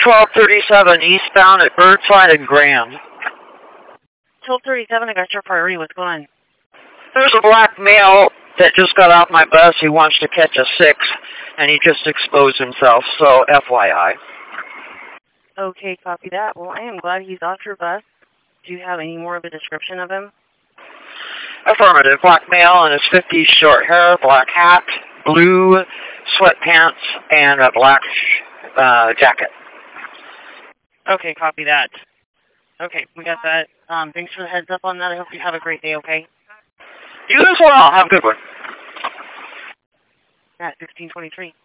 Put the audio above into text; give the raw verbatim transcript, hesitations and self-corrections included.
twelve thirty-seven eastbound at Birdside and Grand. twelve thirty-seven, I got your priority. What's going on? There's a black male that just got off my bus. He wants to catch a six, and he just exposed himself, so F Y I. Okay, copy that. Well, I am glad he's off your bus. Do you have any more of a description of him? Affirmative. Black male in his fifties, short hair, black hat, blue sweatpants, and a black uh, jacket. Okay, copy that. Okay, we got that. Um, thanks for the heads up on that. I hope you have a great day, okay? You as well. Have a good one. At sixteen twenty-three.